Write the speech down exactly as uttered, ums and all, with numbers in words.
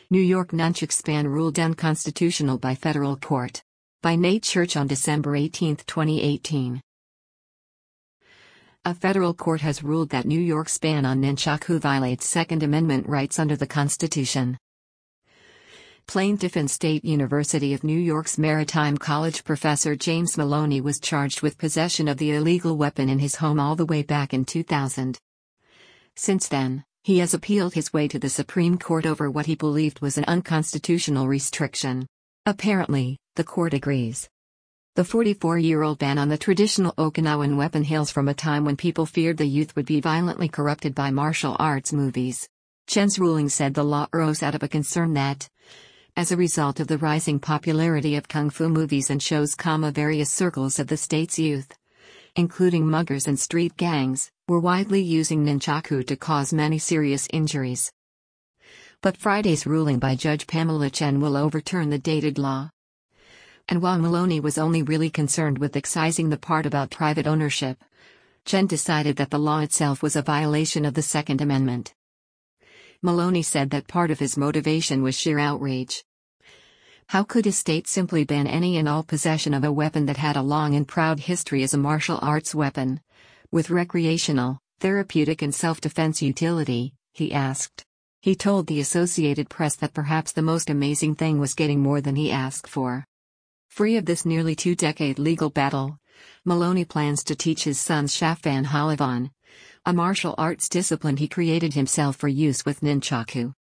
New York nunchuck ban ruled unconstitutional by federal court. By Nate Church on December eighteenth, twenty eighteen. A federal court has ruled that New York's ban on nunchaku violates Second Amendment rights under the Constitution. Plaintiff and State University of New York's Maritime College professor James Maloney was charged with possession of the illegal weapon in his home all the way back in two thousand. Since then, he has appealed his way to the Supreme Court over what he believed was an unconstitutional restriction. Apparently, the court agrees. The forty-four-year-old ban on the traditional Okinawan weapon hails from a time when people feared the youth would be violently corrupted by martial arts movies. Chen's ruling said the law arose out of a concern that, as a result of the rising popularity of kung fu movies and shows, various circles of the state's youth, including muggers and street gangs, were widely using nunchaku to cause many serious injuries. But Friday's ruling by Judge Pamela Chen will overturn the dated law. And while Maloney was only really concerned with excising the part about private ownership, Chen decided that the law itself was a violation of the Second Amendment. Maloney said that part of his motivation was sheer outrage. How could a state simply ban any and all possession of a weapon that had a long and proud history as a martial arts weapon, with recreational, therapeutic and self-defense utility, he asked. He told the Associated Press that perhaps the most amazing thing was getting more than he asked for. Free of this nearly two-decade legal battle, Maloney plans to teach his sons Shafan Halavan, a martial arts discipline he created himself for use with nunchaku.